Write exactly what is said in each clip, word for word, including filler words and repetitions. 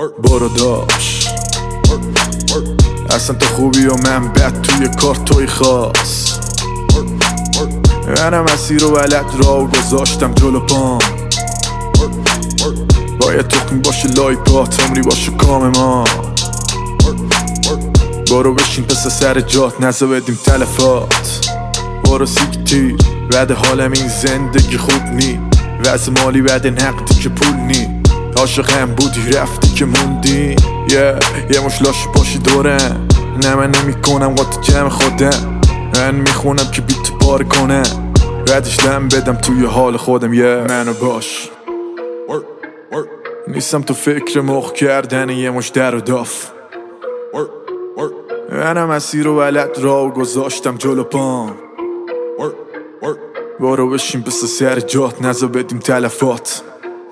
برو داش اصلا تو خوبی و من بد توی کار توی خاص. منم مسیر و بلد را گذاشتم جلو پام. باید تخمی باشه لایپات عمری باشه کام ما. برو بشین پس سر جات نزا بدیم تلفات. برو سیکتیر بعد حالم این زندگی خوب نی. وضع مالی بعد نقدی که پول نی. عاشقم بودی رفتی که موندی. yeah. یه مش لاش پاشی دورم. نه من نمی کنم قاطی جمع خودم. من میخونم که بیت پاره کنم. بعدش دم بدم توی حال خودم. yeah. منو باش نیستم تو فکر مخ کردن یه مش در و داف. منم مسیر و بلد را گذاشتم جلو پام. برو بشین پس سر جات نزا بدیم تلفات.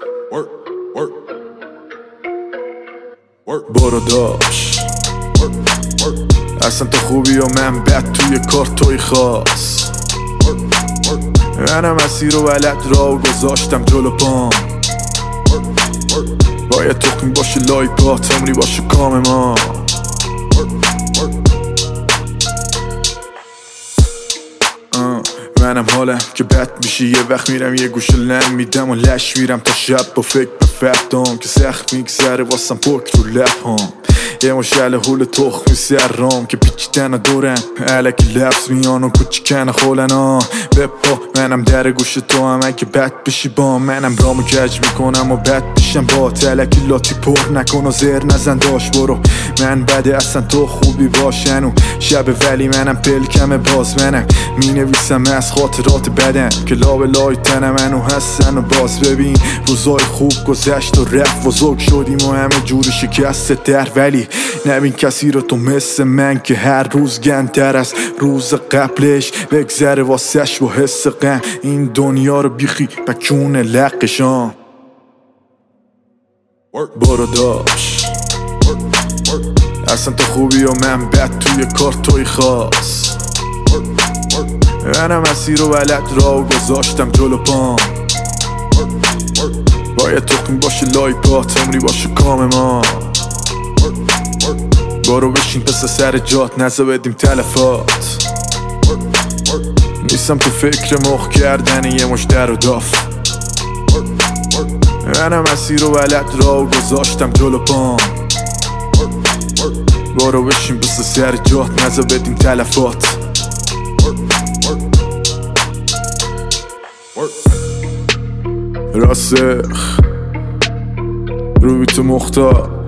برو داش اصلا تو خوبی و من بد توی کار توی خاص. منم مسیر و بلد را گذاشتم جلو پام. باید تخمی باشه لایپات عمری باشه کام ما. منم حالم که بد میشه یه وقت میرم یه گوشه لن میدم و لش میرم تا شب با فکر به فردام که سخت میگذره واسم پک رو لبهام. یه مشعل هول تخمی سرام که پیچیدن و دورم علکی لبس میان و کوچیکن خولن ها بپا. منم در گوش تو هم اگه بد بشی با منم رامو کج میکنم و بد بشم با تلکی لاتی پر نکن و زر نزن داش. برو من بده اصلا تو خوبی باشن و شب ولی منم پلکم باز. منم مینویسم از خاطرات بدم که لاب لای تنم منو هستن و باز. ببین روزای خوب گذشت و رفت بزرگ شدیم و همه جور شکست در. ولی نبین کسی رو تو مثل من که هر روز گندتر از روز قبلش بگذره واسش با حس غم. این دنیا رو بیخی بکون لقشان. برو داش اصلا تو خوبی و من بد توی کار توی خاص. منم مسیر و بلد را گذاشتم جلو پام. باید تخمی باشه لایپات عمری باشه کام ما. برو بشین پس سر جات نزا بدیم تلفات. نیستم تو فکر مخ کردن یه مش در و داف. منم مسیر و بلد را گذاشتم جلو پام. برو بشین پس سر جات نزا بدیم تلفات. راسخ روی تو مختار